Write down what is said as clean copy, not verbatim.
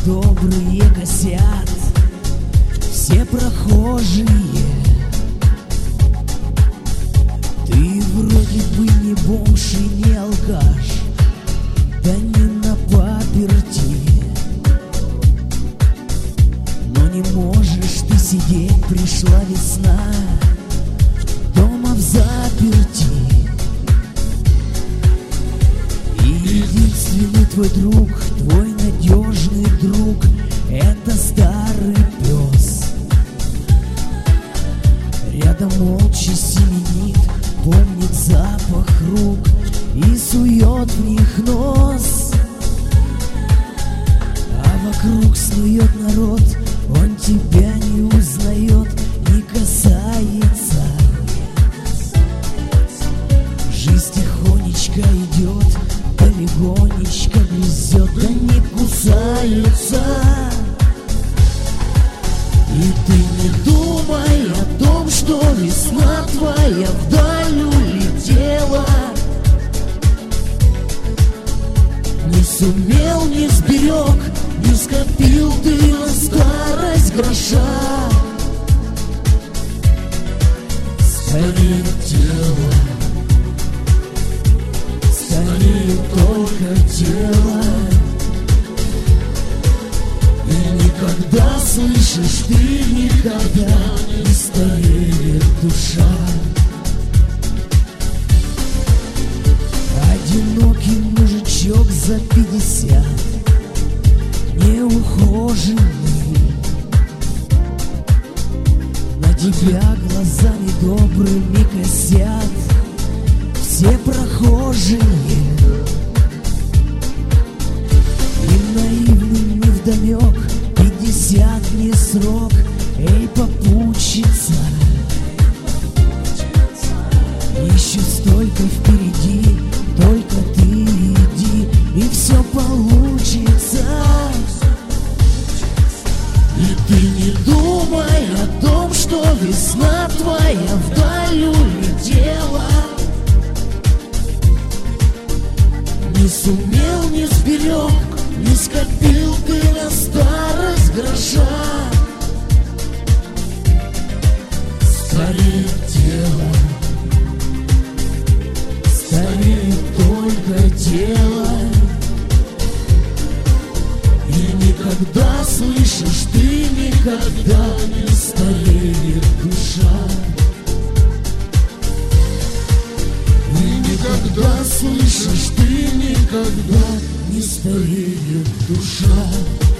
добрые косят, все прохожие. Ты вроде бы не бомж и не алкаш, да не на паперти, но не можешь ты сидеть, пришла весна, дома в заперти. И единственный твой друг, твой надежный друг, это старый пес. Рядом молча семенит, помнит запах рук и сует в них нос. А вокруг снует народ, он тебя не узнает, не касается. Жизнь тихонечко идет, да легонечко грызет, да не кусается. И ты не думай о том, что весна твоя вдаль улетела. Не сумел, не сберег, не скопил ты на старость гроша. Стареет тело, стареет только тело. И никогда, слышишь, ты никогда не стареет душа. Одинокий мужичок за 50, неухоженный, на тебя глазами добрыми косят все прохожие. И наивным невдомек, 50 не срок, эй, попутчица. Еще столько впереди, только ты иди, и все получится. И ты не думай о том, что весна твоя вдаль улетела. Не сумел, не сберег, не скопил ты на старость гроша. Стареет тело, стареет только тело. И никогда, слышишь, ты никогда не стареет душа. И никогда, слышишь, ты никогда не стареет душа.